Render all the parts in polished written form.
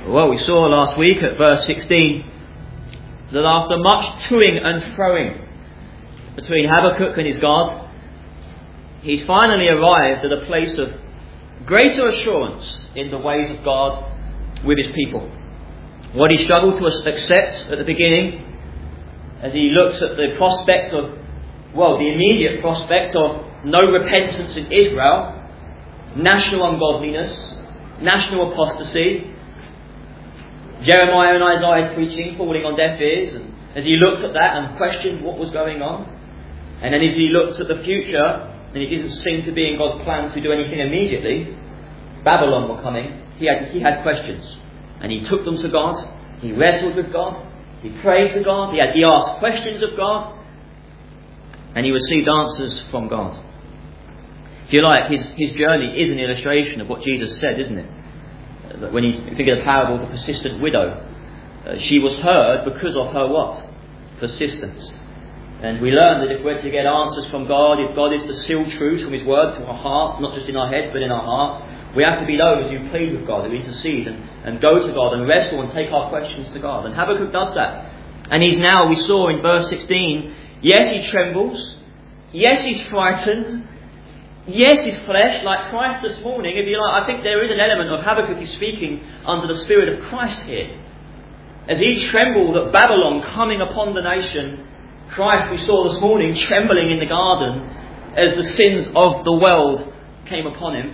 Well, we saw last week at verse 16 that after much toing and froing between Habakkuk and his God, he's finally arrived at a place of greater assurance in the ways of God with his people. What he struggled to accept at the beginning, as he looks at the prospect of, the immediate prospect of no repentance in Israel, national ungodliness, national apostasy, Jeremiah and Isaiah's preaching falling on deaf ears, and as he looked at that and questioned what was going on, and then as he looked at the future, and it didn't seem to be in God's plan to do anything immediately, Babylon were coming, he had questions, and he took them to God, he wrestled with God, he prayed to God, he asked questions of God, and he received answers from God. If you like, his journey is an illustration of what Jesus said, isn't it? That when you think of the parable of the persistent widow, she was heard because of her what? Persistence. And we learn that if we're to get answers from God, if God is to seal truth from his word to our hearts, not just in our heads but in our hearts, we have to be those who plead with God, who intercede and go to God and wrestle and take our questions to God. And Habakkuk does that. And he's now, we saw in verse 16, yes, he trembles. Yes, he's frightened. Yes, his flesh, like Christ this morning, if you like, I think there is an element of Habakkuk is speaking under the Spirit of Christ here. As he trembled at Babylon coming upon the nation, Christ, we saw this morning, trembling in the garden as the sins of the world came upon him.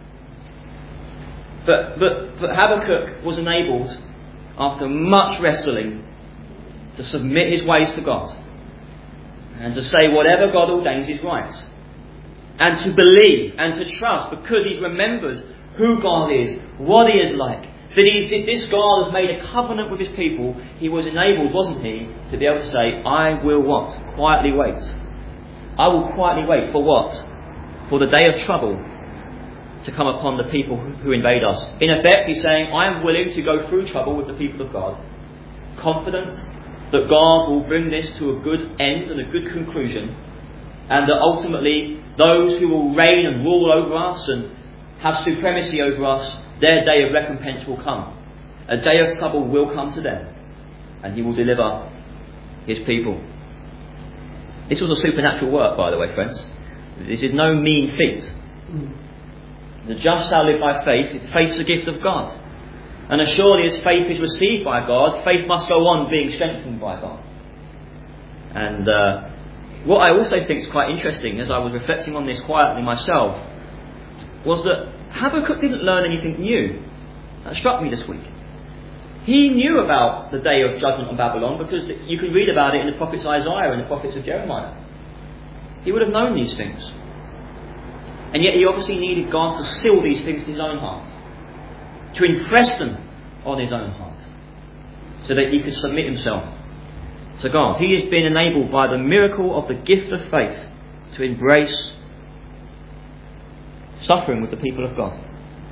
But Habakkuk was enabled, after much wrestling, to submit his ways to God and to say whatever God ordains is right, and to believe and to trust, because he remembers who God is, what he is like, that this God has made a covenant with his people. He was enabled, wasn't he, to be able to say, I will what? Quietly wait. I will quietly wait for what? For the day of trouble to come upon the people who invade us. In effect, he's saying, I am willing to go through trouble with the people of God, confident that God will bring this to a good end and a good conclusion, and that ultimately those who will reign and rule over us and have supremacy over us, their day of recompense will come. A day of trouble will come to them, and he will deliver his people. This was a supernatural work, by the way, friends. This is no mean feat. The just shall live by faith. Faith's a gift of God. And as surely as faith is received by God, faith must go on being strengthened by God. And what I also think is quite interesting, as I was reflecting on this quietly myself, was that Habakkuk didn't learn anything new. That struck me this week. He knew about the day of judgment on Babylon because you can read about it in the prophets Isaiah and the prophets of Jeremiah. He would have known these things. And yet he obviously needed God to seal these things to his own heart, to impress them on his own heart, so that he could submit himself to God. He has been enabled by the miracle of the gift of faith to embrace suffering with the people of God.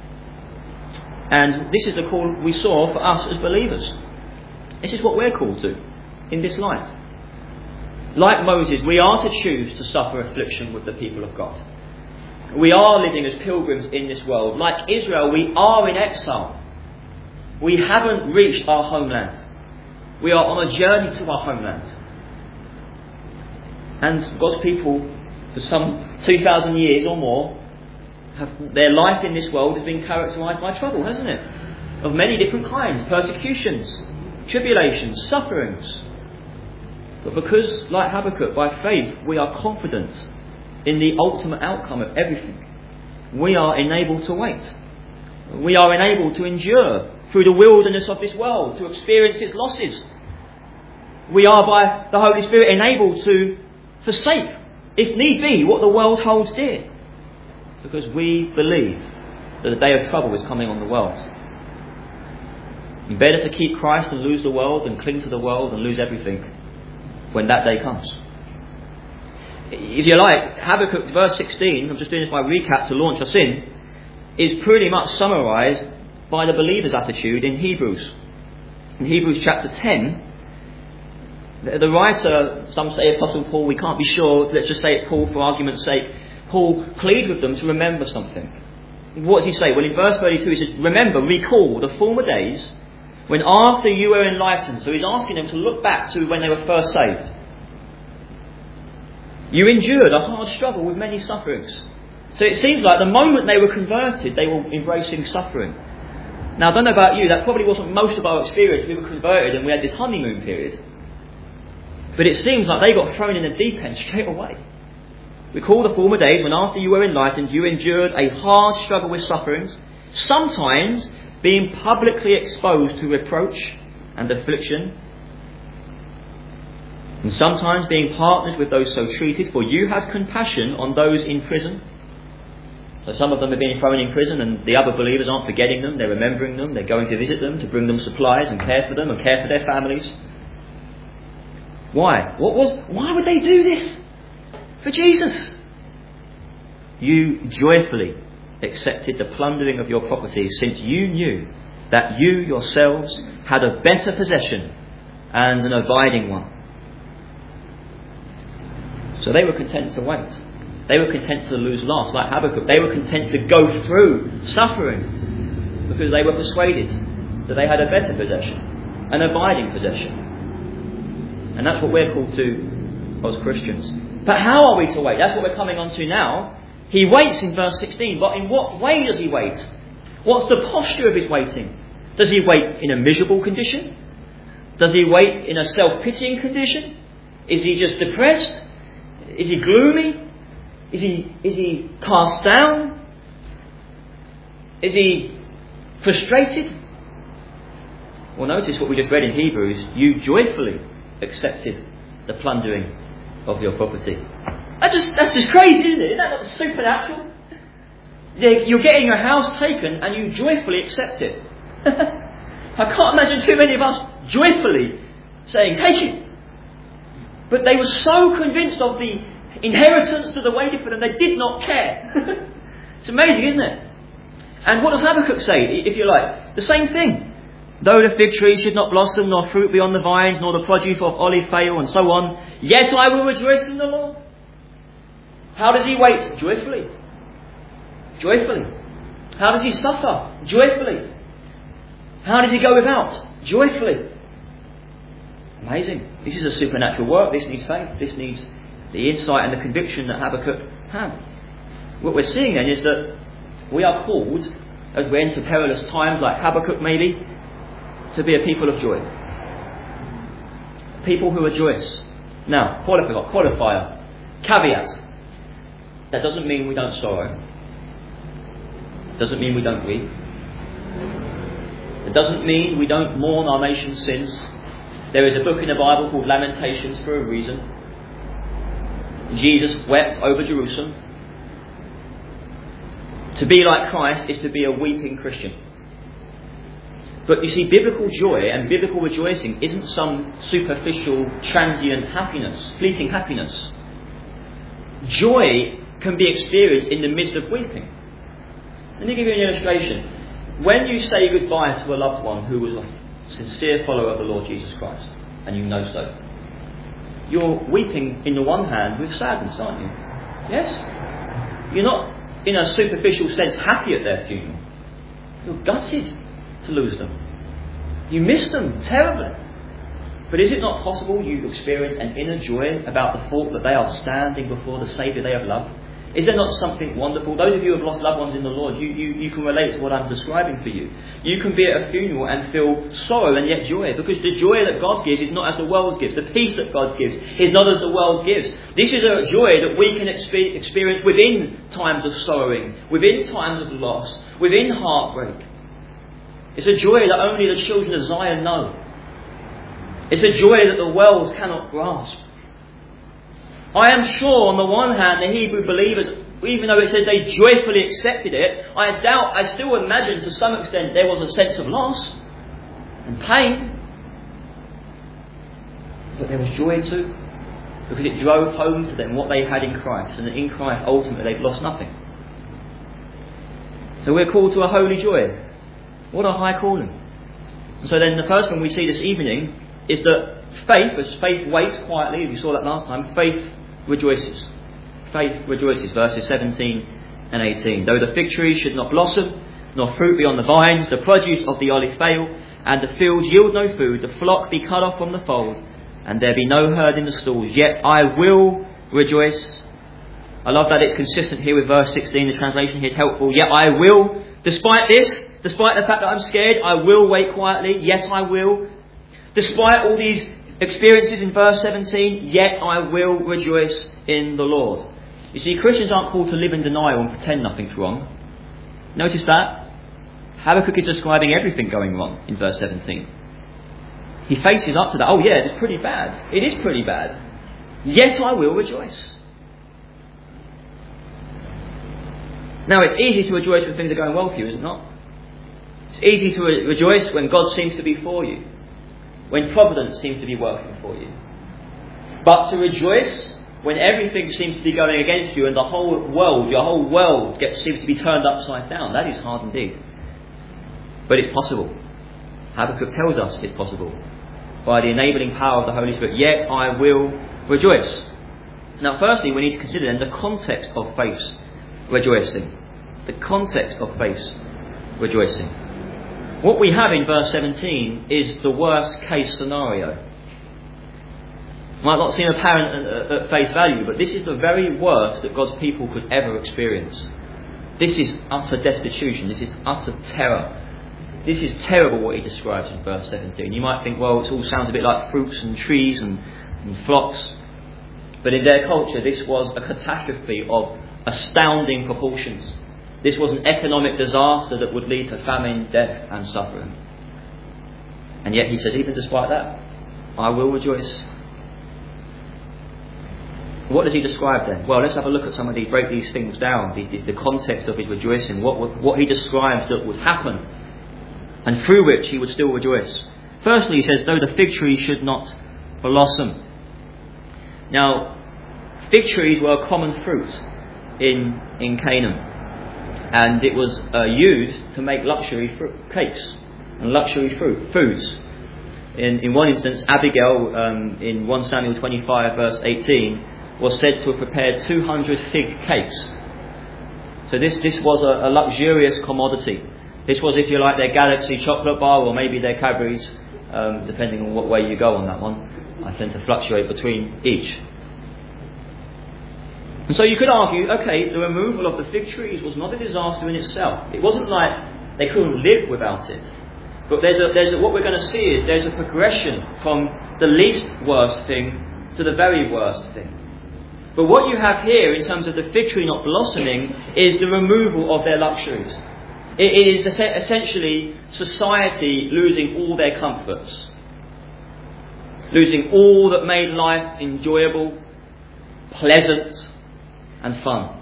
And this is the call we saw for us as believers. This is what we're called to in this life. Like Moses, we are to choose to suffer affliction with the people of God. We are living as pilgrims in this world. Like Israel, we are in exile. We haven't reached our homeland. We are on a journey to our homeland. And God's people, for some 2,000 years or more, their life in this world has been characterised by trouble, hasn't it? Of many different kinds. Persecutions, tribulations, sufferings. But because, like Habakkuk, by faith, we are confident in the ultimate outcome of everything, we are enabled to wait. We are enabled to endure through the wilderness of this world, to experience its losses. We are, by the Holy Spirit, enabled to forsake, if need be, what the world holds dear, because we believe that the day of trouble is coming on the world. Better to keep Christ and lose the world than cling to the world and lose everything when that day comes. If you like, Habakkuk verse 16, I'm just doing this by recap to launch us in, is pretty much summarised by the believer's attitude in Hebrews. In Hebrews chapter 10, the writer, some say Apostle Paul, we can't be sure, let's just say it's Paul for argument's sake, Paul pleads with them to remember something. What does he say? Well, in verse 32 he says, remember, recall the former days when after you were enlightened, so he's asking them to look back to when they were first saved, you endured a hard struggle with many sufferings. So it seems like the moment they were converted, they were embracing suffering. Now, I don't know about you, that probably wasn't most of our experience. We were converted and we had this honeymoon period. But it seems like they got thrown in the deep end straight away. Recall the former days when after you were enlightened, you endured a hard struggle with sufferings, sometimes being publicly exposed to reproach and affliction, and sometimes being partners with those so treated, for you had compassion on those in prison. So some of them have been thrown in prison, and the other believers aren't forgetting them, they're remembering them, they're going to visit them, to bring them supplies and care for them and care for their families. Why? Why would they do this? For Jesus. You joyfully accepted the plundering of your property, since you knew that you yourselves had a better possession and an abiding one. So they were content to wait. They were content to lose last, like Habakkuk. They were content to go through suffering because they were persuaded that they had a better possession, an abiding possession. And that's what we're called to as Christians. But how are we to wait? That's what we're coming on to now. He waits in verse 16, but in what way does he wait? What's the posture of his waiting? Does he wait in a miserable condition? Does he wait in a self-pitying condition? Is he just depressed? Is he gloomy? Is he cast down? Is he frustrated? Well, notice what we just read in Hebrews. You joyfully accepted the plundering of your property. That's just crazy, isn't it? Isn't that not supernatural? You're getting your house taken and you joyfully accept it. I can't imagine too many of us joyfully saying, take it. But they were so convinced of the inheritance that awaited for them, they did not care. It's amazing, isn't it? And what does Habakkuk say, if you like? The same thing. Though the fig tree should not blossom, nor fruit be on the vines, nor the produce of olive fail, and so on, yet I will rejoice in the Lord. How does he wait? Joyfully. Joyfully. How does he suffer? Joyfully. How does he go without? Joyfully. Amazing. This is a supernatural work. This needs faith. This needs the insight and the conviction that Habakkuk had. What we're seeing then is that we are called, as we enter perilous times like Habakkuk maybe, to be a people of joy. People who rejoice. Now, qualifier. Caveat. That doesn't mean we don't sorrow. It doesn't mean we don't weep. It doesn't mean we don't mourn our nation's sins. There is a book in the Bible called Lamentations for a reason. Jesus wept over Jerusalem. To be like Christ is to be a weeping Christian. But you see, biblical joy and biblical rejoicing isn't some superficial, transient happiness, fleeting happiness. Joy can be experienced in the midst of weeping. Let me give you an illustration. When you say goodbye to a loved one who was a sincere follower of the Lord Jesus Christ, and you know so, you're weeping in the one hand with sadness, aren't you? Yes? You're not, in a superficial sense, happy at their funeral. You're gutted to lose them. You miss them terribly. But is it not possible you experience an inner joy about the thought that they are standing before the Saviour they have loved? Is there not something wonderful? Those of you who have lost loved ones in the Lord, you can relate to what I'm describing for you. You can be at a funeral and feel sorrow and yet joy, because the joy that God gives is not as the world gives. The peace that God gives is not as the world gives. This is a joy that we can experience within times of sorrowing, within times of loss, within heartbreak. It's a joy that only the children of Zion know. It's a joy that the world cannot grasp. I am sure on the one hand the Hebrew believers, even though it says they joyfully accepted it, I still imagine to some extent there was a sense of loss and pain. But there was joy too, because it drove home to them what they had in Christ, and in Christ ultimately they've lost nothing. So we're called to a holy joy. What a high calling. And so then the first thing we see this evening is that faith, as faith waits quietly, we saw that last time, faith rejoices. Faith rejoices, verses 17 and 18. Though the fig tree should not blossom, nor fruit be on the vines, the produce of the olive fail, and the field yield no food, the flock be cut off from the fold, and there be no herd in the stalls. Yet I will rejoice. I love that it's consistent here with verse 16. The translation here is helpful. Yet I will, despite this, despite the fact that I'm scared, I will wait quietly. Yes, I will. Despite all these experiences in verse 17, yet I will rejoice in the Lord. You see, Christians aren't called to live in denial and pretend nothing's wrong. Notice that. Habakkuk is describing everything going wrong in verse 17. He faces up to that. Oh yeah, it's pretty bad. It is pretty bad. Yet I will rejoice. Now, it's easy to rejoice when things are going well for you, is it not? It's easy to rejoice when God seems to be for you, when providence seems to be working for you. But to rejoice when everything seems to be going against you and the whole world, your whole world seems to be turned upside down, that is hard indeed. But it's possible. Habakkuk tells us it's possible by the enabling power of the Holy Spirit. Yet I will rejoice. Now, firstly, we need to consider then the context of faith rejoicing. The context of faith rejoicing. What we have in verse 17 is the worst case scenario. Might not seem apparent at face value, but this is the very worst that God's people could ever experience. This is utter destitution. This is utter terror. This is terrible what he describes in verse 17. You might think, well, it all sounds a bit like fruits and trees and flocks. But in their culture, this was a catastrophe of astounding proportions. This was an economic disaster that would lead to famine, death and suffering. And yet he says, even despite that, I will rejoice. What does he describe then? Well, let's have a look at some of these, break these things down, the context of his rejoicing, what he describes that would happen, and through which he would still rejoice. Firstly, he says, though the fig tree should not blossom. Now, fig trees were a common fruit in Canaan, and it was used to make luxury cakes and luxury foods. In one instance, Abigail, in 1 Samuel 25 verse 18, was said to have prepared 200 fig cakes. So this was a luxurious commodity. This was, if you like, their Galaxy chocolate bar, or maybe their Cadbury's, depending on what way you go on that one. I tend to fluctuate between each. And so you could argue, okay, the removal of the fig trees was not a disaster in itself. It wasn't like they couldn't live without it. But what we're going to see is there's a progression from the least worst thing to the very worst thing. But what you have here in terms of the fig tree not blossoming is the removal of their luxuries. It is essentially society losing all their comforts, losing all that made life enjoyable, pleasant and fun.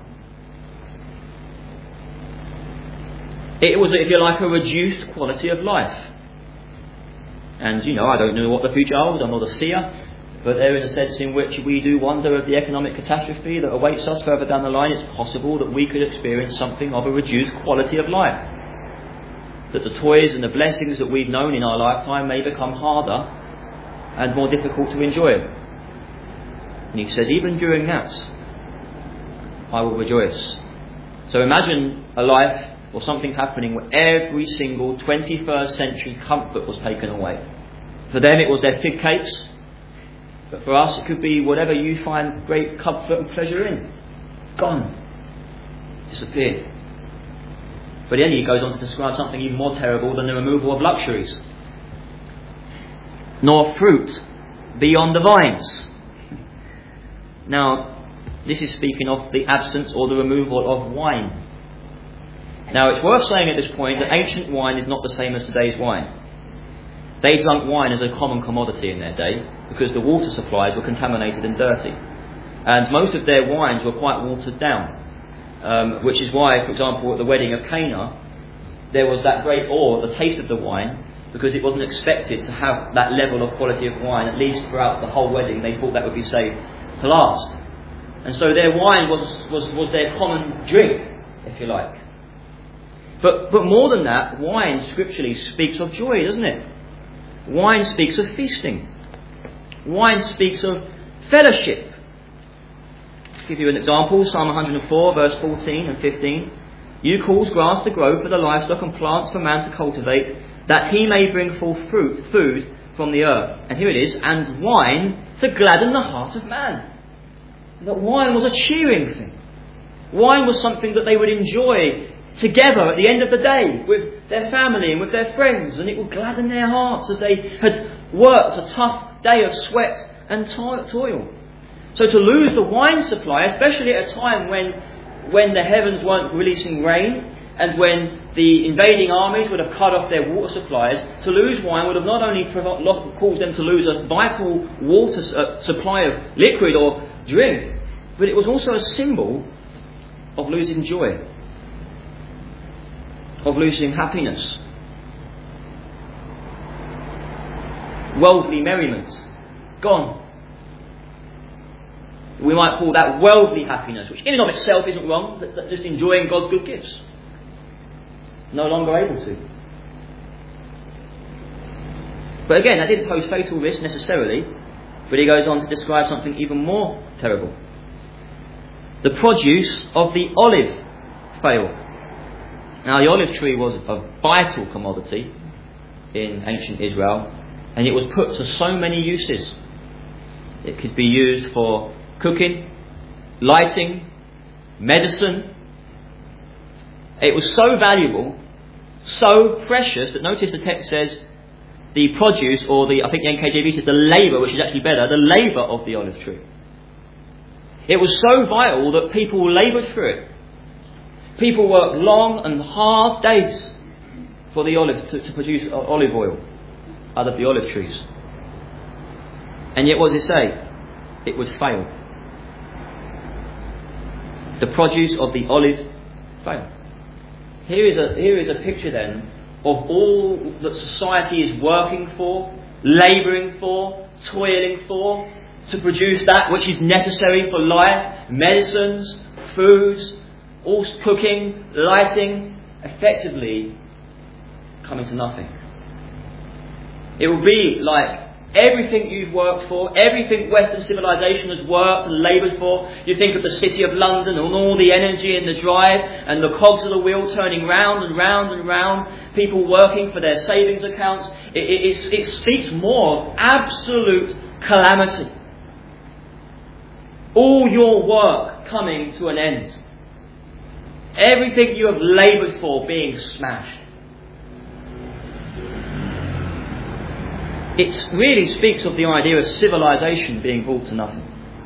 It was, if you like, a reduced quality of life. And I don't know what the future holds, I'm not a seer, but there is a sense in which we do wonder of the economic catastrophe that awaits us further down the line. It's possible that we could experience something of a reduced quality of life. That the toys and the blessings that we've known in our lifetime may become harder and more difficult to enjoy. And he says, even during that, I will rejoice. So imagine a life or something happening where every single 21st century comfort was taken away. For them it was their fig cakes, but for us it could be whatever you find great comfort and pleasure in. Gone. Disappeared. But then he goes on to describe something even more terrible than the removal of luxuries. Nor fruit beyond the vines. Now, this is speaking of the absence or the removal of wine. Now, it's worth saying at this point that ancient wine is not the same as today's wine. They drank wine as a common commodity in their day because the water supplies were contaminated and dirty. And most of their wines were quite watered down, which is why, for example, at the wedding of Cana, there was that great awe at the taste of the wine, because it wasn't expected to have that level of quality of wine, at least throughout the whole wedding. They thought that would be safe to last. And so their wine was their common drink, if you like. But more than that, wine scripturally speaks of joy, doesn't it? Wine speaks of feasting. Wine speaks of fellowship. I'll give you an example, Psalm 104, verse 14 and 15. You cause grass to grow for the livestock and plants for man to cultivate, that he may bring forth food from the earth. And here it is, and wine to gladden the heart of man. That wine was a cheering thing. Wine was something that they would enjoy together at the end of the day with their family and with their friends, and it would gladden their hearts as they had worked a tough day of sweat and toil. So to lose the wine supply, especially at a time when the heavens weren't releasing rain and when the invading armies would have cut off their water supplies, to lose wine would have not only caused them to lose a vital water supply of liquid or drink, but it was also a symbol of losing joy, of losing happiness. Worldly merriment, gone. We might call that worldly happiness, which in and of itself isn't wrong, but just enjoying God's good gifts. No longer able to. But again, that didn't pose fatal risk necessarily, but he goes on to describe something even more terrible. The produce of the olive failed. Now, the olive tree was a vital commodity in ancient Israel, and it was put to so many uses. It could be used for cooking, lighting, medicine. It was so valuable, so precious, that notice the text says the produce, or I think the NKJV says the labour, which is actually better, the labour of the olive tree. It was so vital that people laboured for it. People worked long and hard days for the olive to produce olive oil out of the olive trees. And yet, what does it say? It would fail. The produce of the olive failed. Here is a picture then of all that society is working for, labouring for, toiling for, to produce that which is necessary for life, medicines, foods, all cooking, lighting, effectively coming to nothing. It will be like everything you've worked for, everything Western civilization has worked and laboured for. You think of the city of London and all the energy and the drive and the cogs of the wheel turning round and round and round, people working for their savings accounts. It speaks more of absolute calamity. All your work coming to an end. Everything you have laboured for being smashed. It really speaks of the idea of civilization being brought to nothing.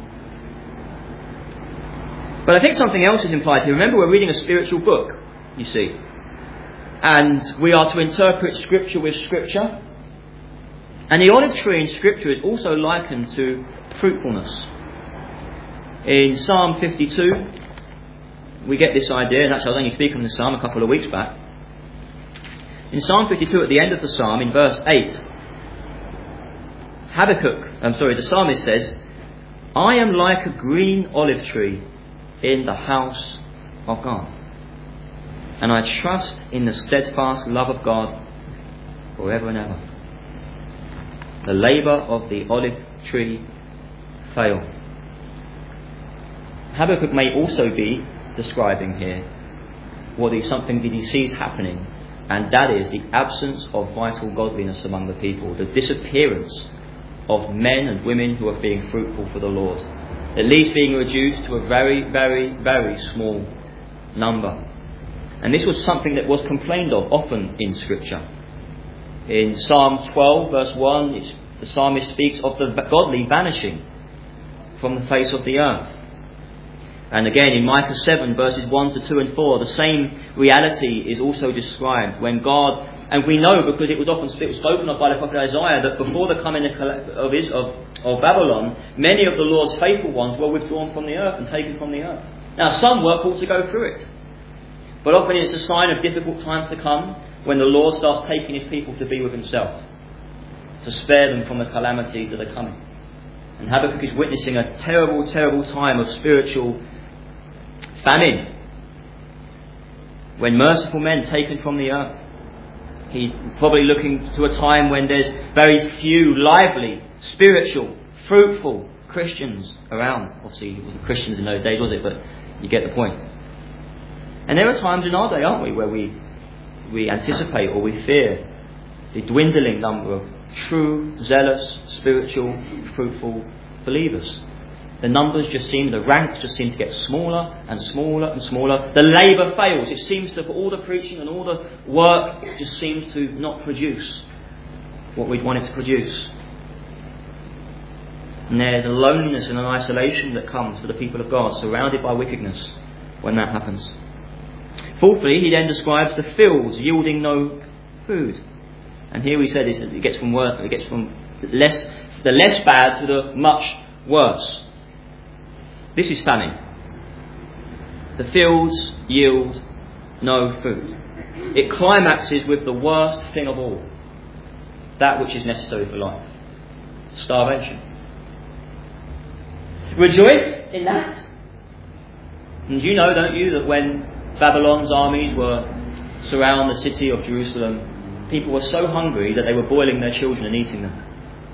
But I think something else is implied here. Remember, we're reading a spiritual book, you see. And we are to interpret Scripture with Scripture. And the olive tree in Scripture is also likened to fruitfulness. In Psalm 52, we get this idea, and actually I was only speaking on the Psalm a couple of weeks back. In Psalm 52, at the end of the Psalm, in verse 8, the psalmist says, I am like a green olive tree in the house of God, and I trust in the steadfast love of God forever and ever. The labour of the olive tree failed. Habakkuk may also be describing here something that he sees happening, and that is the absence of vital godliness among the people, the disappearance of men and women who are being fruitful for the Lord, at least being reduced to a very, very, very small number. And this was something that was complained of often in Scripture. In Psalm 12 verse 1, the psalmist speaks of the godly vanishing from the face of the earth. And again in Micah 7 verses 1 to 2 and 4, the same reality is also described when God, and we know because it was spoken of by the prophet Isaiah, that before the coming of Babylon, many of the Lord's faithful ones were withdrawn from the earth and taken from the earth. Now some were called to go through it, but often it's a sign of difficult times to come when the Lord starts taking his people to be with himself, to spare them from the calamities that are coming. And Habakkuk is witnessing a terrible, terrible time of spiritual famine, when merciful men taken from the earth. He's probably looking to a time when there's very few lively, spiritual, fruitful Christians around. Obviously it wasn't Christians in those days, was it? But you get the point. And there are times in our day, aren't we, where we anticipate or we fear the dwindling number of true, zealous, spiritual, fruitful believers. The numbers the ranks just seem to get smaller and smaller and smaller. The labour fails. It seems to, for all the preaching and all the work, it just seems to not produce what we'd want it to produce. And there's a loneliness and an isolation that comes for the people of God, surrounded by wickedness, when that happens. Fourthly, he then describes the fields yielding no food. And here we said it gets from the less bad to the much worse. This is famine. The fields yield no food. It climaxes with the worst thing of all, that which is necessary for life: starvation. Rejoice in that. And you know, don't you, that when Babylon's armies were surrounding the city of Jerusalem, people were so hungry that they were boiling their children and eating them.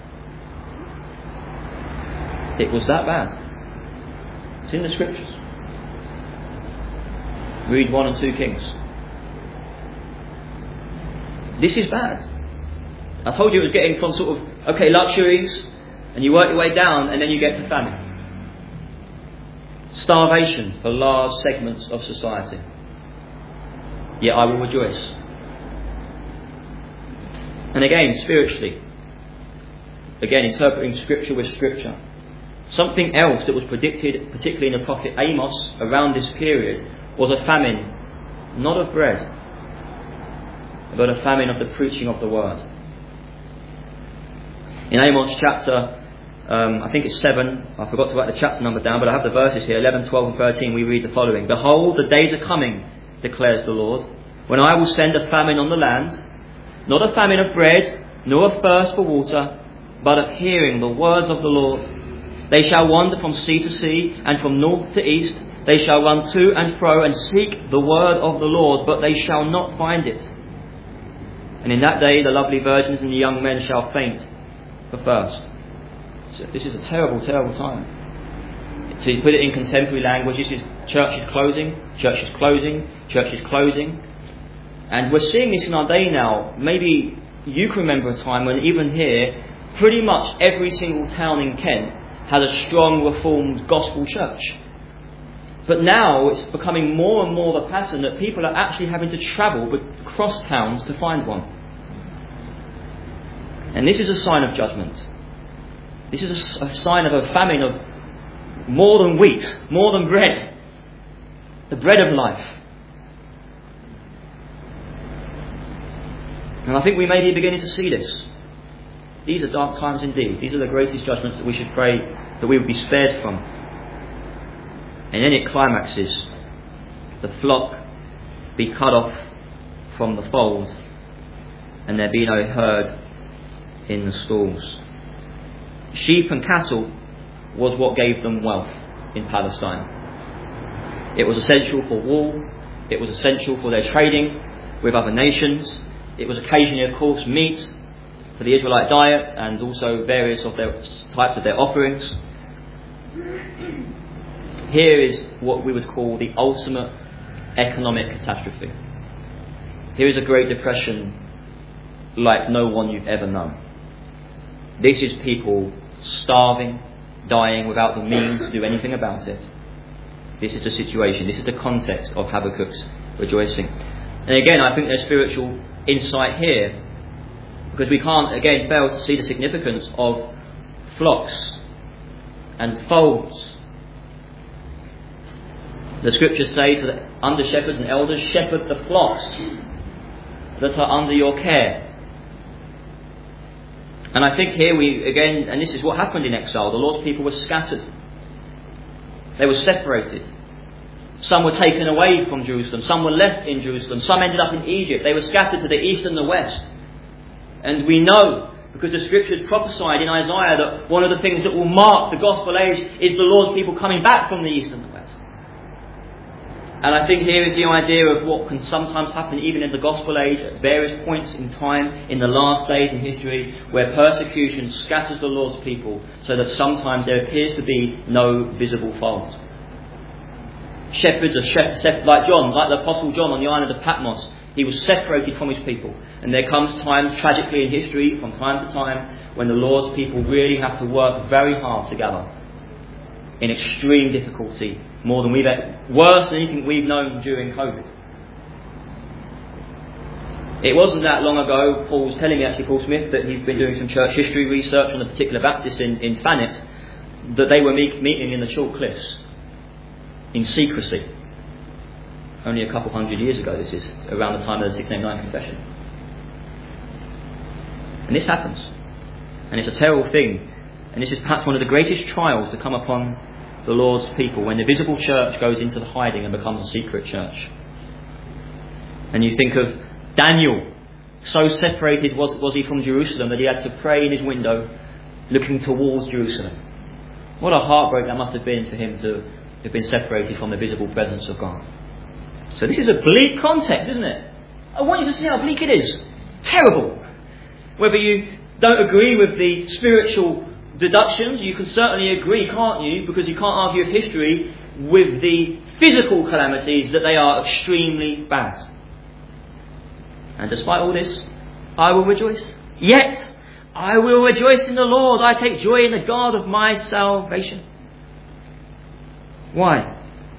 It was that bad. It's in the scriptures. Read 1 and 2 Kings. This is bad. I told you it was getting from sort of, luxuries, and you work your way down, and then you get to famine. Starvation for large segments of society. Yet I will rejoice. And again, spiritually, interpreting scripture with scripture. Something else that was predicted, particularly in the prophet Amos, around this period, was a famine, not of bread, but a famine of the preaching of the word. In Amos chapter, I think it's 7, I forgot to write the chapter number down, but I have the verses here, 11, 12 and 13, we read the following. Behold, the days are coming, declares the Lord, when I will send a famine on the land, not a famine of bread, nor a thirst for water, but of hearing the words of the Lord. They shall wander from sea to sea, and from north to east. They shall run to and fro, and seek the word of the Lord, but they shall not find it. And in that day the lovely virgins and the young men shall faint for thirst. So this is a terrible, terrible time. To put it in contemporary language, this is churches closing, churches closing, churches closing. And we're seeing this in our day now. Maybe you can remember a time when even here, pretty much every single town in Kent had a strong reformed gospel church. But now it's becoming more and more the pattern that people are actually having to travel across towns to find one. And this is a sign of judgment. This is a sign of a famine of more than wheat, more than bread. The bread of life. And I think we may be beginning to see this. These are dark times indeed. These are the greatest judgments that we should pray that we would be spared from. And then it climaxes. The flock be cut off from the fold, and there be no herd in the stalls. Sheep and cattle was what gave them wealth in Palestine. It was essential for war. It was essential for their trading with other nations. It was occasionally, of course, meat for the Israelite diet, and also various of their types of their offerings. Here is what we would call the ultimate economic catastrophe. Here is a Great Depression like no one you've ever known. This is people starving, dying without the means to do anything about it. This is the situation. This is the context of Habakkuk's rejoicing. And again, I think there's spiritual insight here, because we can't again fail to see the significance of flocks and folds. The scriptures say to the under shepherds and elders, shepherd the flocks that are under your care. And I think here and this is what happened in exile, the Lord's people were scattered. They were separated. Some were taken away from Jerusalem, some were left in Jerusalem, some ended up in Egypt. They were scattered to the east and the west. And we know, because the scriptures prophesied in Isaiah, that one of the things that will mark the gospel age is the Lord's people coming back from the east and the west. And I think here is the idea of what can sometimes happen even in the gospel age at various points in time in the last days in history, where persecution scatters the Lord's people so that sometimes there appears to be no visible fold. Shepherds are like John, like the Apostle John on the island of Patmos. He was separated from his people. And there comes times, tragically in history, from time to time, when the Lord's people really have to work very hard together in extreme difficulty, worse than anything we've known during COVID. It wasn't that long ago, Paul was telling me, actually, Paul Smith, that he'd been doing some church history research on a particular Baptist in Thanet, that they were meeting in the Chalk Cliffs in secrecy. Only a couple hundred years ago, this is around the time of the 1689 Confession. And this happens. And it's a terrible thing. And this is perhaps one of the greatest trials to come upon the Lord's people, when the visible church goes into the hiding and becomes a secret church. And you think of Daniel, so separated was he from Jerusalem that he had to pray in his window looking towards Jerusalem. What a heartbreak that must have been for him to have been separated from the visible presence of God. So this is a bleak context, isn't it? I want you to see how bleak it is. Terrible. Whether you don't agree with the spiritual deductions, you can certainly agree, can't you, because you can't argue with history, with the physical calamities, that they are extremely bad. And despite all this, I will rejoice. Yet I will rejoice in the Lord. I take joy in the God of my salvation. Why?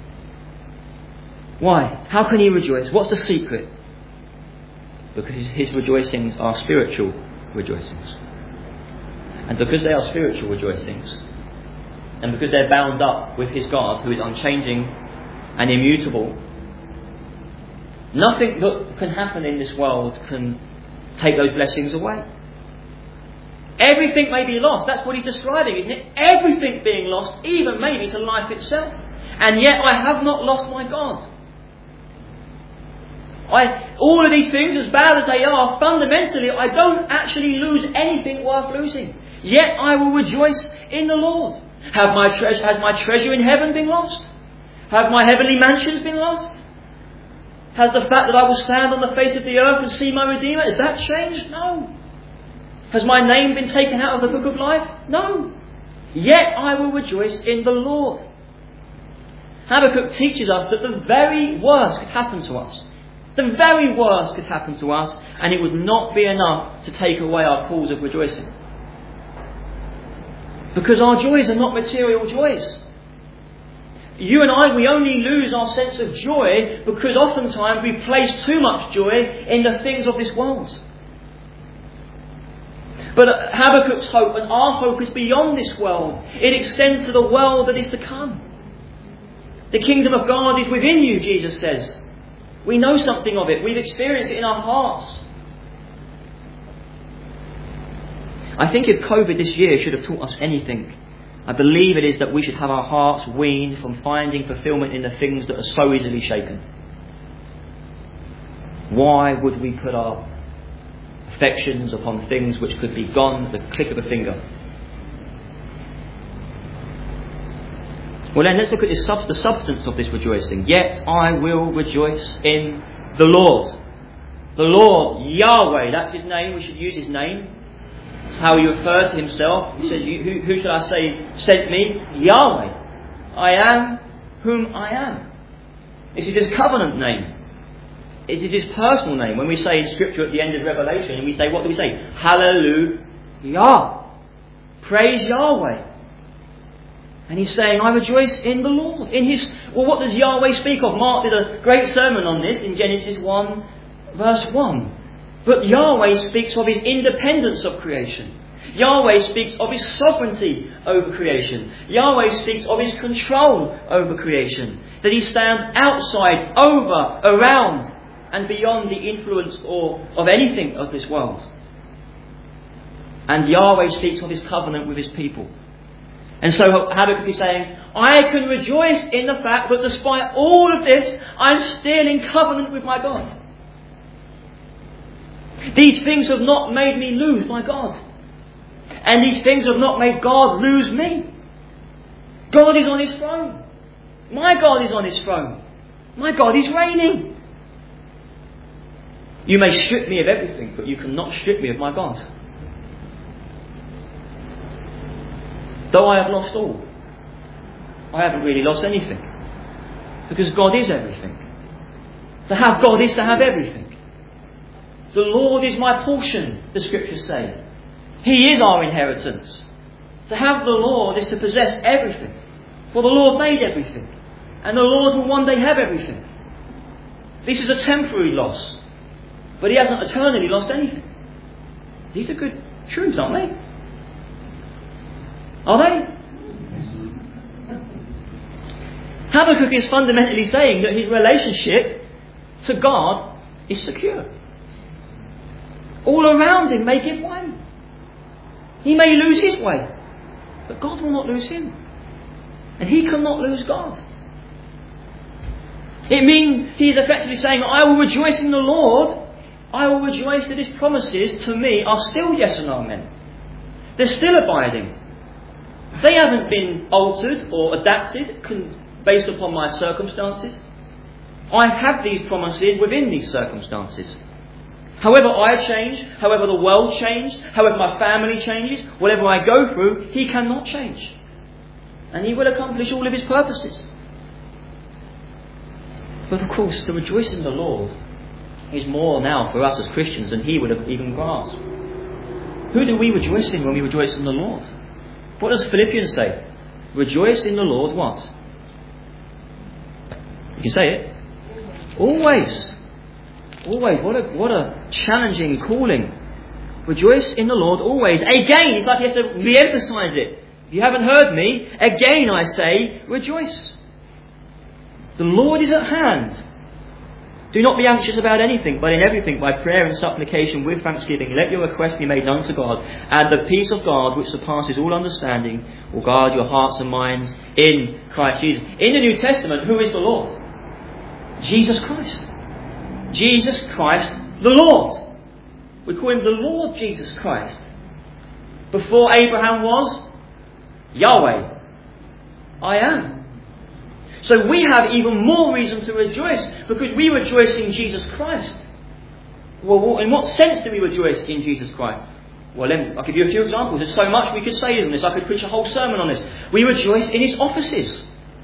Why? How can he rejoice? What's the secret? Because his rejoicings are spiritual rejoicings. And because they are spiritual rejoicings, and because they're bound up with his God, who is unchanging and immutable, nothing that can happen in this world can take those blessings away. Everything may be lost. That's what he's describing, isn't it? Everything being lost, even maybe to life itself. And yet I have not lost my God. All of these things, as bad as they are, fundamentally, I don't actually lose anything worth losing. Yet I will rejoice in the Lord. Has my treasure in heaven been lost? Have my heavenly mansions been lost? Has the fact that I will stand on the face of the earth and see my Redeemer, has that changed? No. Has my name been taken out of the book of life? No. Yet I will rejoice in the Lord. Habakkuk teaches us that the very worst could happen to us. The very worst could happen to us, and it would not be enough to take away our cause of rejoicing. Because our joys are not material joys. You and I, we only lose our sense of joy because oftentimes we place too much joy in the things of this world. But Habakkuk's hope and our hope is beyond this world. It extends to the world that is to come. The kingdom of God is within you, Jesus says. We know something of it. We've experienced it in our hearts. I think if COVID this year should have taught us anything, I believe it is that we should have our hearts weaned from finding fulfillment in the things that are so easily shaken. Why would we put our affections upon things which could be gone at the click of a finger? Well then, let's look at the substance of this rejoicing. Yet I will rejoice in the Lord. The Lord, Yahweh, that's his name. We should use his name. That's how he refers to himself. He says, who should I say sent me? Yahweh. I am whom I am. This is his covenant name. It is his personal name. When we say in Scripture at the end of Revelation, and we say, what do we say? Hallelujah. Praise Yahweh. And he's saying, I rejoice in the Lord. What does Yahweh speak of? Mark did a great sermon on this in Genesis 1, verse 1. But Yahweh speaks of his independence of creation. Yahweh speaks of his sovereignty over creation. Yahweh speaks of his control over creation. That he stands outside, over, around, and beyond the influence of anything of this world. And Yahweh speaks of his covenant with his people. And so Habakkuk is saying, I can rejoice in the fact that despite all of this, I'm still in covenant with my God. These things have not made me lose my God. And these things have not made God lose me. God is on his throne. My God is on his throne. My God is reigning. You may strip me of everything, but you cannot strip me of my God. Though I have lost all, I haven't really lost anything. Because God is everything. To have God is to have everything. The Lord is my portion, the Scriptures say. He is our inheritance. To have the Lord is to possess everything. For the Lord made everything. And the Lord will one day have everything. This is a temporary loss. But He hasn't eternally lost anything. These are good truths, aren't they? Are they? Habakkuk is fundamentally saying that his relationship to God is secure. All around him may give way. He may lose his way, but God will not lose him. And he cannot lose God. It means he is effectively saying, I will rejoice in the Lord. I will rejoice that His promises to me are still yes and amen. They're still abiding. They haven't been altered or adapted based upon my circumstances. I have these promises within these circumstances. However I change, however the world changes, however my family changes, whatever I go through, He cannot change. And He will accomplish all of His purposes. But of course, to rejoice in the Lord is more now for us as Christians than he would have even grasped. Who do we rejoice in when we rejoice in the Lord? What does Philippians say? Rejoice in the Lord what? You can say it. Always. Always. What a challenging calling. Rejoice in the Lord always. Again, it's like he has to re-emphasize it. If you haven't heard me, again I say, rejoice. The Lord is at hand. Do not be anxious about anything, but in everything, by prayer and supplication with thanksgiving, let your requests be made known to God, and the peace of God, which surpasses all understanding, will guard your hearts and minds in Christ Jesus. In the New Testament, who is the Lord? Jesus Christ. Jesus Christ, the Lord. We call Him the Lord Jesus Christ. Before Abraham was Yahweh. I am. So we have even more reason to rejoice, because we rejoice in Jesus Christ. Well, in what sense do we rejoice in Jesus Christ? Well, I'll give you a few examples. There's so much we could say on this. I could preach a whole sermon on this. We rejoice in His offices.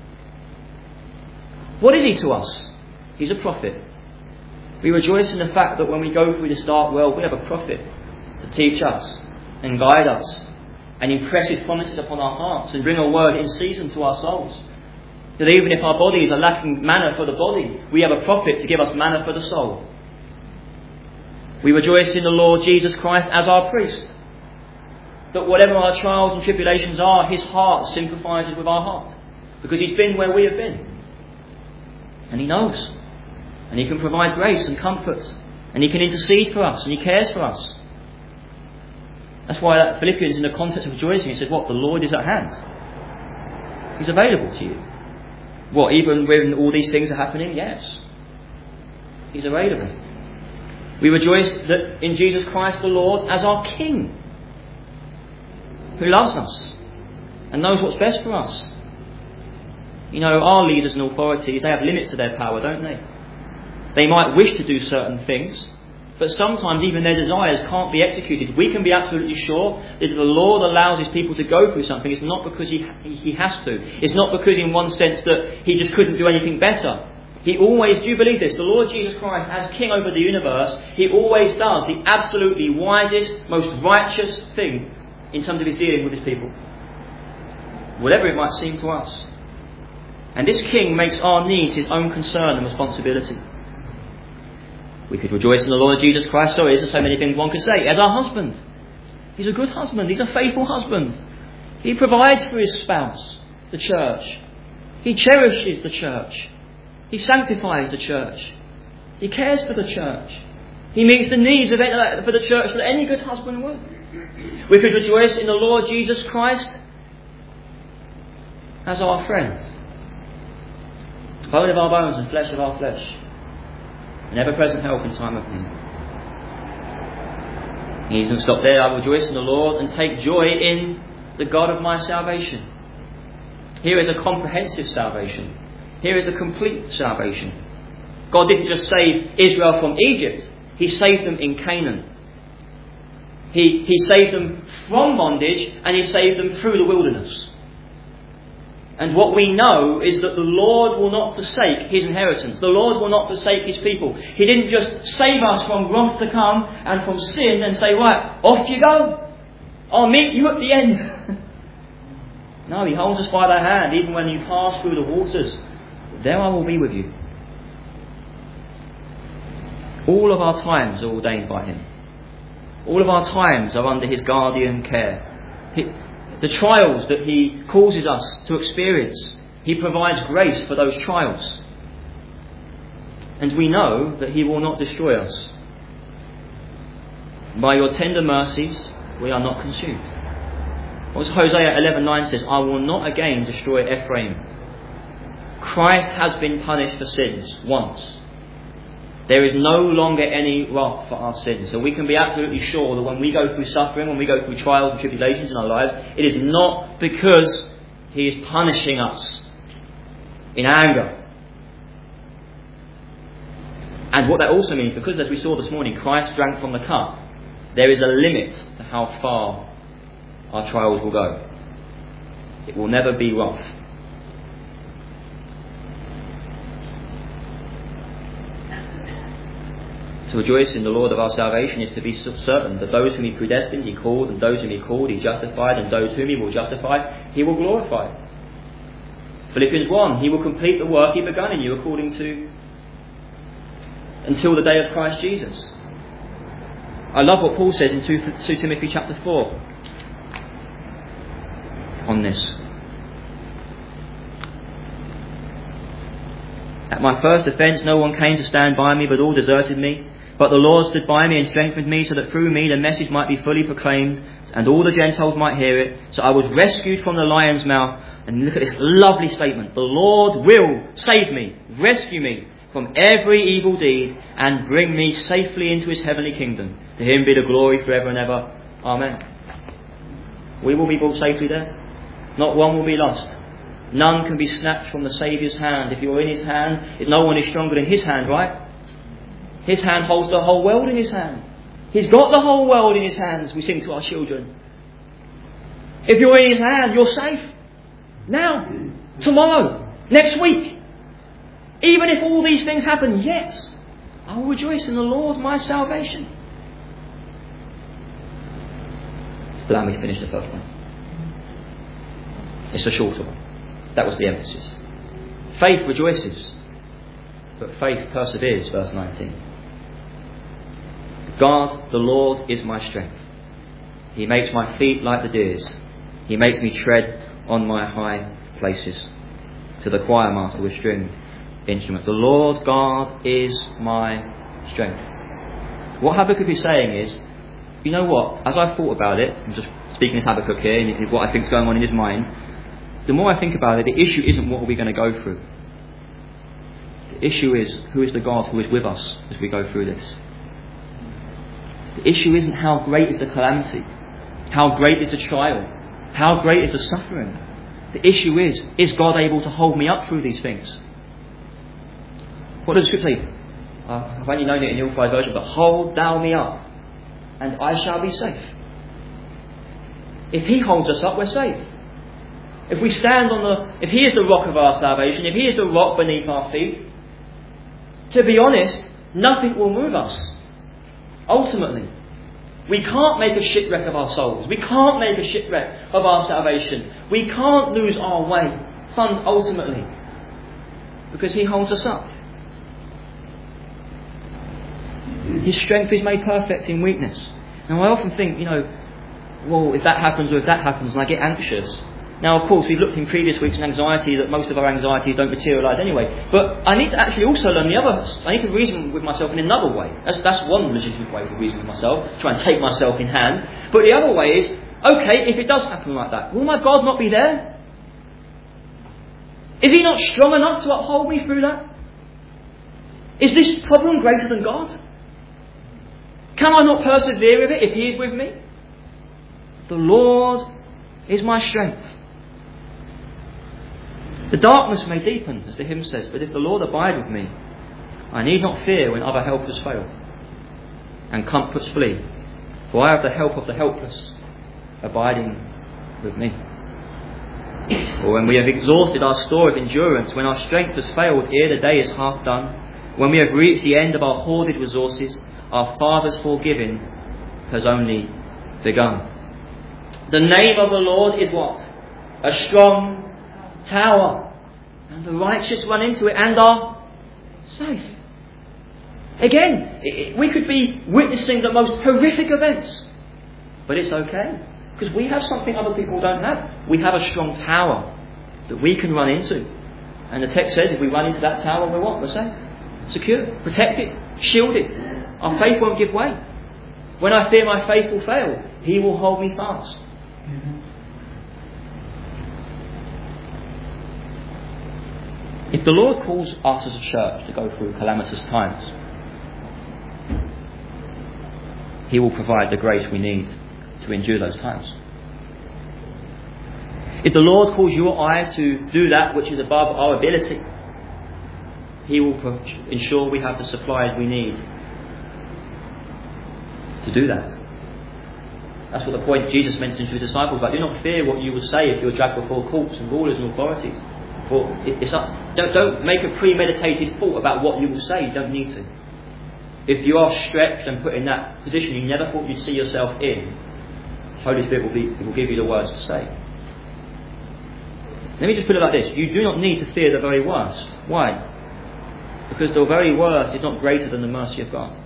What is He to us? He's a prophet. We rejoice in the fact that when we go through this dark world, we have a prophet to teach us and guide us and impress His promises upon our hearts and bring a word in season to our souls. That even if our bodies are lacking manna for the body, we have a prophet to give us manna for the soul. We rejoice in the Lord Jesus Christ as our priest. That whatever our trials and tribulations are, His heart sympathises with our heart. Because He's been where we have been. And He knows. And He can provide grace and comfort. And He can intercede for us. And He cares for us. That's why that Philippians, in the context of rejoicing, it says, what? The Lord is at hand. He's available to you. What, even when all these things are happening? Yes. He's available. We rejoice that in Jesus Christ the Lord as our King, who loves us and knows what's best for us. You know, our leaders and authorities, they have limits to their power, don't they? They might wish to do certain things, but sometimes even their desires can't be executed. We can be absolutely sure that if the Lord allows His people to go through something, it's not because He has to. It's not because in one sense that He just couldn't do anything better. He always, do you believe this? The Lord Jesus Christ, as King over the universe, He always does the absolutely wisest, most righteous thing in terms of His dealing with His people. Whatever it might seem to us. And this King makes our needs His own concern and responsibility. We could rejoice in the Lord Jesus Christ. Sorry, there's so many things one could say. As our husband. He's a good husband. He's a faithful husband. He provides for his spouse, the church. He cherishes the church. He sanctifies the church. He cares for the church. He meets the needs of for the church that any good husband would. We could rejoice in the Lord Jesus Christ as our friend. Bone of our bones and flesh of our flesh. An ever-present help in time of need. He doesn't stop there. I rejoice in the Lord and take joy in the God of my salvation. Here is a comprehensive salvation. Here is a complete salvation. God didn't just save Israel from Egypt. He saved them in Canaan. He saved them from bondage, and He saved them through the wilderness. And what we know is that the Lord will not forsake His inheritance. The Lord will not forsake His people. He didn't just save us from wrath to come and from sin and say, right, off you go. I'll meet you at the end. No, He holds us by the hand. Even when you pass through the waters, there I will be with you. All of our times are ordained by Him. All of our times are under His guardian care. The trials that He causes us to experience, He provides grace for those trials. And we know that He will not destroy us. By your tender mercies, we are not consumed. What Hosea 11:9 says, I will not again destroy Ephraim. Christ has been punished for sins once. There is no longer any wrath for our sins. So we can be absolutely sure that when we go through suffering, when we go through trials and tribulations in our lives, it is not because He is punishing us in anger. And what that also means, because as we saw this morning, Christ drank from the cup, there is a limit to how far our trials will go. It will never be wrath. To rejoice in the Lord of our salvation is to be certain that those whom He predestined, He called, and those whom He called, He justified, and those whom He will justify, He will glorify. Philippians 1, He will complete the work He begun in you until the day of Christ Jesus. I love what Paul says in 2 Timothy chapter 4 on this. At my first offence no one came to stand by me, but all deserted me. But the Lord stood by me and strengthened me, so that through me the message might be fully proclaimed, and all the Gentiles might hear it. So I was rescued from the lion's mouth. And look at this lovely statement. The Lord will save me, rescue me from every evil deed, and bring me safely into His heavenly kingdom. To Him be the glory forever and ever. Amen. We will be brought safely there. Not one will be lost. None can be snatched from the Saviour's hand. If you're in His hand, no one is stronger than His hand, right? His hand holds the whole world in His hand. He's got the whole world in His hands, we sing to our children. If you're in His hand, you're safe. Now, tomorrow, next week. Even if all these things happen, yes, I will rejoice in the Lord my salvation. Allow me to finish the first one. It's a shorter one. That was the emphasis. Faith rejoices, but faith perseveres, verse 19. God, the Lord, is my strength. He makes my feet like the deer's. He makes me tread on my high places. To the choir master with stringed instrument. The Lord God is my strength. What Habakkuk is saying is, you know what, as I thought about it, I'm just speaking as Habakkuk here, and what I think is going on in his mind, the more I think about it, the issue isn't what are we going to go through. The issue is, who is the God who is with us as we go through this? The issue isn't how great is the calamity, how great is the trial, how great is the suffering. The issue is God able to hold me up through these things? What does the scripture say? I've only known it in the Amplified version, but hold thou me up, and I shall be safe. If He holds us up, we're safe. If we stand if He is the rock of our salvation, if He is the rock beneath our feet, to be honest, nothing will move us. Ultimately, we can't make a shipwreck of our souls. We can't make a shipwreck of our salvation. We can't lose our way, ultimately, because He holds us up. His strength is made perfect in weakness. Now I often think, well, if that happens or if that happens, and I get anxious. Now, of course, we've looked in previous weeks at anxiety, that most of our anxieties don't materialise anyway. But I need to actually also learn the other. I need to reason with myself in another way. That's one legitimate way to reason with myself, try and take myself in hand. But the other way is, okay, if it does happen like that, will my God not be there? Is He not strong enough to uphold me through that? Is this problem greater than God? Can I not persevere with it if He is with me? The Lord is my strength. The darkness may deepen, as the hymn says, but if the Lord abide with me, I need not fear when other helpers fail and comforts flee, for I have the help of the helpless abiding with me. Or when we have exhausted our store of endurance, when our strength has failed ere the day is half done, when we have reached the end of our hoarded resources, our Father's forgiving has only begun. The name of the Lord is what? A strong tower. And the righteous run into it and are safe. Again, we could be witnessing the most horrific events. But it's okay. Because we have something other people don't have. We have a strong tower that we can run into. And the text says if we run into that tower, we're what? We're safe. Secure. Protected. Shielded. Our faith won't give way. When I fear my faith will fail, He will hold me fast. If the Lord calls us as a church to go through calamitous times, He will provide the grace we need to endure those times. If the Lord calls you or I to do that which is above our ability, He will ensure we have the supplies we need to do that. That's what the point Jesus mentioned to His disciples about. Do not fear what you will say if you're dragged before courts and rulers and authorities. For don't make a premeditated thought about what you will say. You don't need to. If you are stretched and put in that position you never thought you'd see yourself in, the Holy Spirit will give you the words to say. Let me just put it like this. You do not need to fear the very worst. Why? Because the very worst is not greater than the mercy of God.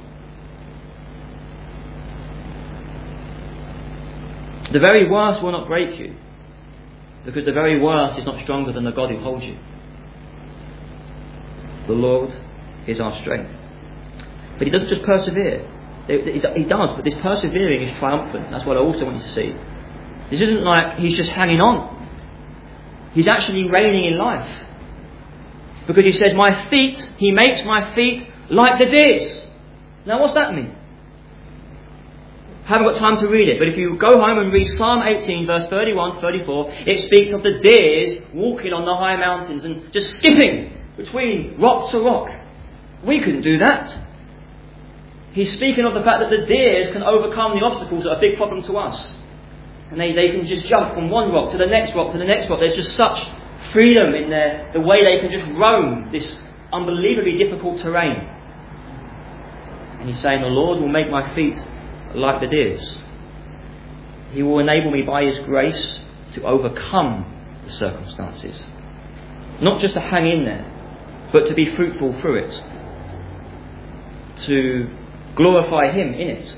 The very worst will not break you, because the very worst is not stronger than the God who holds you. The Lord is our strength. But He doesn't just persevere. He does, but this persevering is triumphant. That's what I also want you to see. This isn't like He's just hanging on. He's actually reigning in life. Because He says, He makes my feet like the deer's. Now what's that mean? I haven't got time to read it, but if you go home and read Psalm 18 verse 31 34, it speaks of the deers walking on the high mountains and just skipping between rock to rock. We couldn't do that. He's speaking of the fact that the deers can overcome the obstacles that are a big problem to us. And they can just jump from one rock to the next rock to the next rock. There's just such freedom in the way they can just roam this unbelievably difficult terrain. And He's saying, the Lord will make my feet like the deer's. He will enable me by His grace to overcome the circumstances. Not just to hang in there, but to be fruitful through it. To glorify Him in it.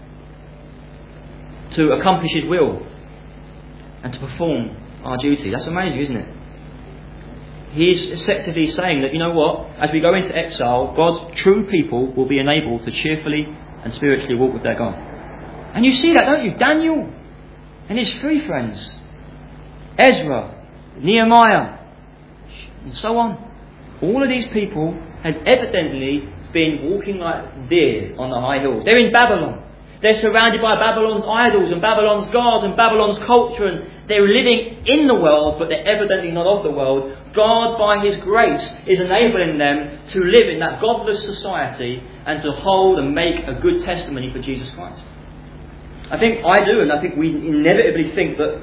To accomplish His will. And to perform our duty. That's amazing, isn't it? He's effectively saying that, you know what, as we go into exile, God's true people will be enabled to cheerfully and spiritually walk with their God. And you see that, don't you? Daniel and his three friends, Ezra, Nehemiah, and so on. All of these people had evidently been walking like deer on the high hills. They're in Babylon. They're surrounded by Babylon's idols and Babylon's gods and Babylon's culture, and they're living in the world, but they're evidently not of the world. God, by His grace, is enabling them to live in that godless society and to hold and make a good testimony for Jesus Christ. I think I do, and I think we inevitably think that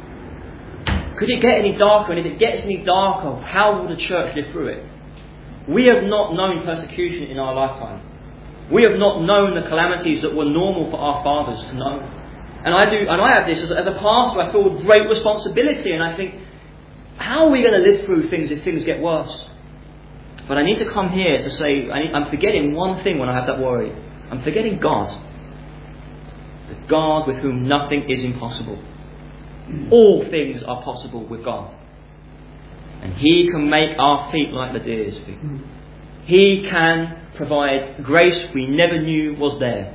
could it get any darker? And if it gets any darker, how will the church live through it? We have not known persecution in our lifetime. We have not known the calamities that were normal for our fathers to know. And I have this as a pastor. I feel great responsibility, and I think, how are we going to live through things if things get worse? But I need to come here to say, I'm forgetting one thing when I have that worry. I'm forgetting God. The God with whom nothing is impossible. All things are possible with God. And He can make our feet like the deer's feet. He can provide grace we never knew was there.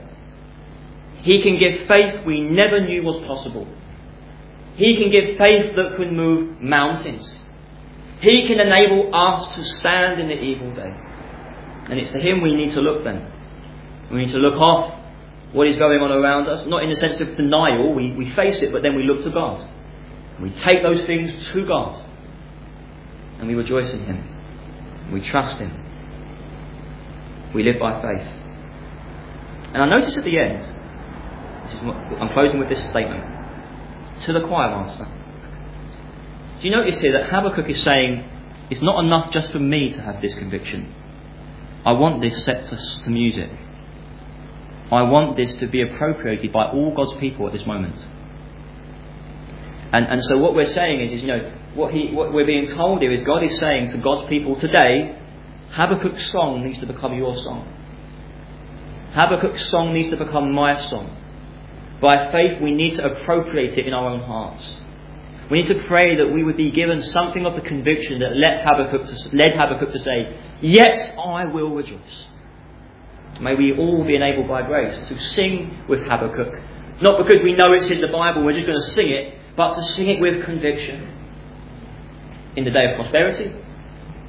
He can give faith we never knew was possible. He can give faith that can move mountains. He can enable us to stand in the evil day. And it's to Him we need to look then. We need to look off what is going on around us, not in the sense of denial. We face it, but then we look to God. We take those things to God. And we rejoice in Him. We trust Him. We live by faith. And I notice at the end, I'm closing with this statement, to the choir master, Do you notice here that Habakkuk is saying, it's not enough just for me to have this conviction. I want this set to music. I want this to be appropriated by all God's people at this moment. And so what we're saying is what we're being told here is God is saying to God's people today, Habakkuk's song needs to become your song. Habakkuk's song needs to become my song. By faith we need to appropriate it in our own hearts. We need to pray that we would be given something of the conviction that led Habakkuk to say, yet I will rejoice. May we all be enabled by grace to sing with Habakkuk. Not because we know it's in the Bible, we're just going to sing it, but to sing it with conviction. In the day of prosperity,